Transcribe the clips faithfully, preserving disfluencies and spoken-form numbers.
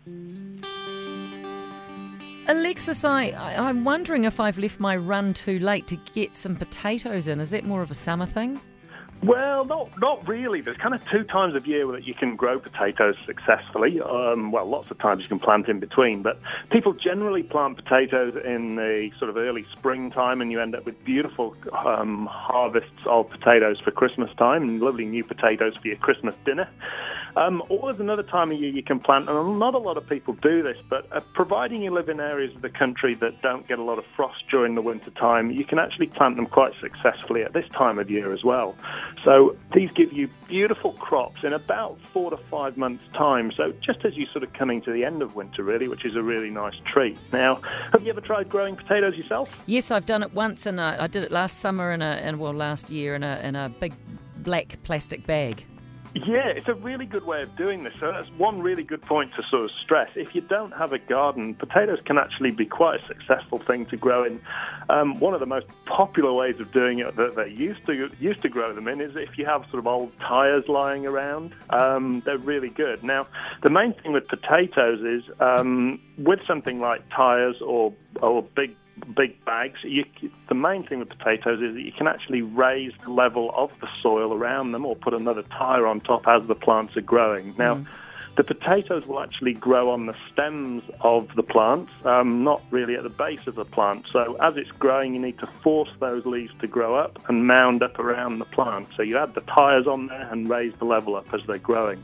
Alexis, I, I, I'm wondering if I've left my run too late to get some potatoes in. Is that more of a summer thing? Well, not not really. There's kind of two times of year that you can grow potatoes successfully. Um, well, lots of times you can plant in between, but people generally plant potatoes in the sort of early springtime, and you end up with beautiful um, harvests of potatoes for Christmas time and lovely new potatoes for your Christmas dinner. Um, or there's another time of year you can plant, and not a lot of people do this, but uh, providing you live in areas of the country that don't get a lot of frost during the winter time, you can actually plant them quite successfully at this time of year as well. So these give you beautiful crops in about four to five months' time, so just as you're sort of coming to the end of winter, really, which is a really nice treat. Now, have you ever tried growing potatoes yourself? Yes, I've done it once, and I did it last summer in a, and well, last year in a in a big black plastic bag. Yeah, it's a really good way of doing this. So that's one really good point to sort of stress. If you don't have a garden, potatoes can actually be quite a successful thing to grow in. Um, one of the most popular ways of doing it that they used to used to grow them in is if you have sort of old tyres lying around. Um, they're really good. Now, the main thing with potatoes is um, with something like tyres or or big big bags, you, the main thing with potatoes is that you can actually raise the level of the soil around them or put another tyre on top as the plants are growing. Now, mm. the potatoes will actually grow on the stems of the plants, um, not really at the base of the plant. So as it's growing, you need to force those leaves to grow up and mound up around the plant. So you add the tyres on there and raise the level up as they're growing.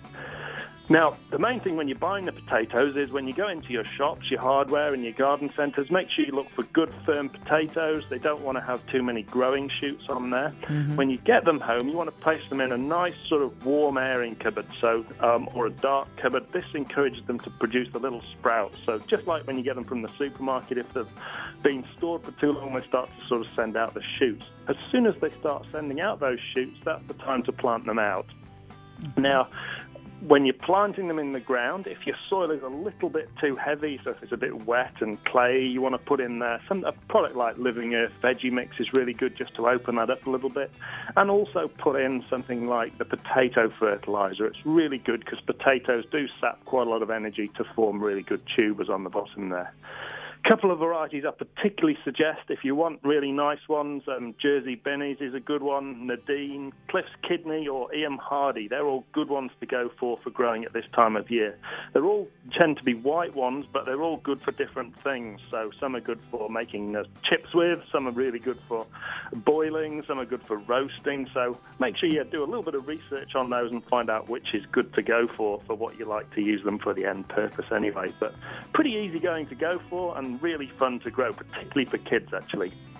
Now, the main thing when you're buying the potatoes is when you go into your shops, your hardware and your garden centres, make sure you look for good firm potatoes. They don't want to have too many growing shoots on there. Mm-hmm. When you get them home, you want to place them in a nice sort of warm airing cupboard, so um, or a dark cupboard. This encourages them to produce the little sprouts. So just like when you get them from the supermarket, if they've been stored for too long, they start to sort of send out the shoots. As soon as they start sending out those shoots, that's the time to plant them out. Mm-hmm. Now, when you're planting them in the ground, if your soil is a little bit too heavy, so if it's a bit wet and clay, you want to put in there some a product like Living Earth Veggie Mix is really good just to open that up a little bit. And also put in something like the potato fertilizer. It's really good because potatoes do sap quite a lot of energy to form really good tubers on the bottom there. A couple of varieties I particularly suggest if you want really nice ones. Um, Jersey Benny's is a good one, Nadine, Cliff's Kidney or E M Hardy. They're all good ones to go for for growing at this time of year. They're all tend to be white ones, but they're all good for different things. So some are good for making uh, chips with, some are really good for boiling, some are good for roasting. So make sure you do a little bit of research on those and find out which is good to go for, for what you like to use them for the end purpose anyway. But pretty easy going to go for and really fun to grow, particularly for kids, actually.